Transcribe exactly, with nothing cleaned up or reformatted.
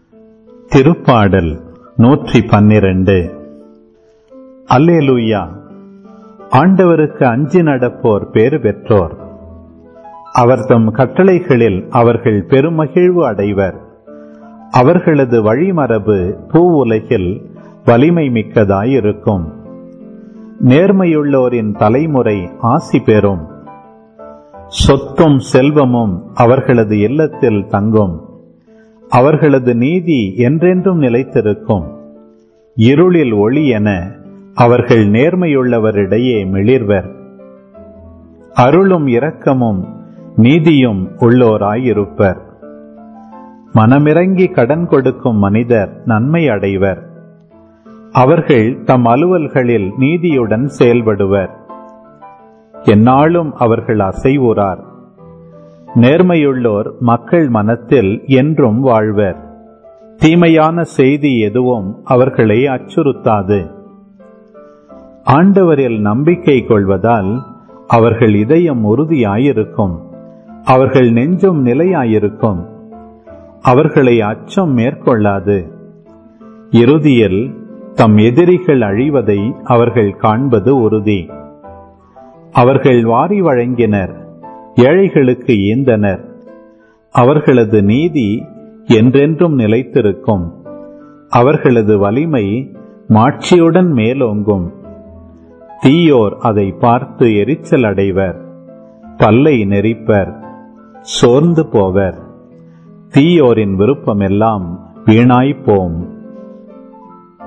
திருப்பாடல் நூற்றி பன்னிரண்டு. அல்லேலூயா! ஆண்டவருக்கு அஞ்சி நடப்போர் பேறு பெற்றோர். அவர் தம் கட்டளைகளில் அவர்கள் பெருமகிழ்வு அடைவர். அவர்களது வழிமரபு பூவுலகில் வலிமை மிக்கதாயிருக்கும். நேர்மையுள்ளோரின் தலைமுறை ஆசி பெறும். சொத்தும் செல்வமும் அவர்களது இல்லத்தில் தங்கும். அவர்களது நீதி என்றென்றும் நிலைத்திருக்கும். இருளில் ஒளி என அவர்கள் நேர்மையுள்ளவரிடையே மிளிர்வர். அருளும் இரக்கமும் நீதியும் உள்ளோராயிருப்பர். மனமிறங்கி கடன் கொடுக்கும் மனிதர் நன்மை அடைவர். அவர்கள் தம் அலுவல்களில் நீதியுடன் செயல்படுவர். எந்நாளும் அவர்கள் அசைவுறார். நேர்மையுள்ளோர் மக்கள் மனத்தில் என்றும் வாழ்வர். தீமையான செய்தி எதுவும் அவர்களை அச்சுறுத்தாது. ஆண்டவரில் நம்பிக்கை கொள்வதால் அவர்கள் இதயம் உறுதியாயிருக்கும். அவர்கள் நெஞ்சும் நிலையாயிருக்கும். அவர்களை அச்சம் மேற்கொள்ளாது. இறுதியில் தம் எதிரிகள் அழிவதை அவர்கள் காண்பது உறுதி. அவர்கள் வாரி வழங்கினர், ஏழைகளுக்கு ஈந்தனர். அவர்களது நீதி என்றென்றும் நிலைத்திருக்கும். அவர்களது வலிமை மாட்சியுடன் மேலோங்கும். தீயோர் அதை பார்த்து எரிச்சல் அடைவர். பல்லை நெரிப்பர், சோர்ந்து போவர். தீயோரின் விருப்பமெல்லாம் வீணாய்ப்போம்.